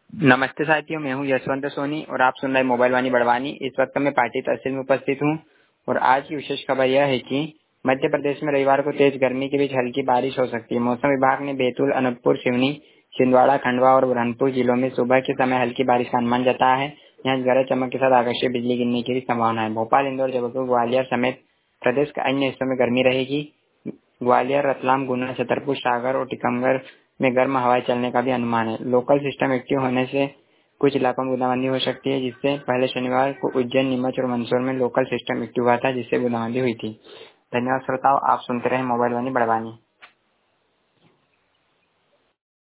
नमस्ते साथियों, मैं हूं यशवंत सोनी और आप सुन रहे हैं मोबाइल वाणी बड़वानी। इस वक्त मैं पार्टी तहसील में उपस्थित हूं और आज की विशेष खबर यह है कि मध्य प्रदेश में रविवार को तेज गर्मी के बीच हल्की बारिश हो सकती है। मौसम विभाग ने बैतूल, अनूपपुर, सिवनी, छिंदवाड़ा, खंडवा और बुरहानपुर जिलों में सुबह के समय हल्की बारिश का अनुमान जताया है। यहाँ गरज चमक के साथ आकाशीय बिजली गिरने की भी संभावना है। भोपाल, इंदौर, जबलपुर, ग्वालियर समेत प्रदेश के अन्य हिस्सों में गर्मी रहेगी। ग्वालियर, रतलाम, गुना, छतरपुर, सागर और टीकमगढ़ में गर्म हवाएं चलने का भी अनुमान है। लोकल सिस्टम एक्टिव होने से कुछ इलाकों में बूंदाबांदी हो सकती है, जिससे पहले शनिवार को उज्जैन, नीमच और मंदसौर में लोकल सिस्टम एक्टिव हुआ था, जिससे बूंदाबांदी हुई थी। धन्यवाद श्रोताओं, आप सुनते रहे मोबाइल वाणी बड़वानी।